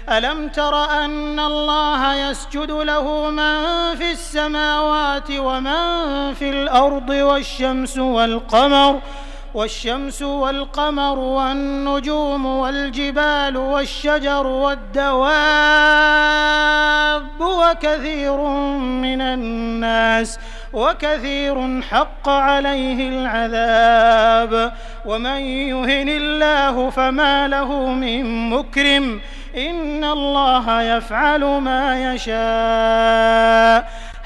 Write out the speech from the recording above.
ألم تر أن الله يسجد له من في السماوات ومن في الأرض والشمس والقمر والنجوم والجبال والشجر والدواب وكثير حق عليه العذاب ومن يهن الله فما له من مكرم إن الله يفعل ما يشاء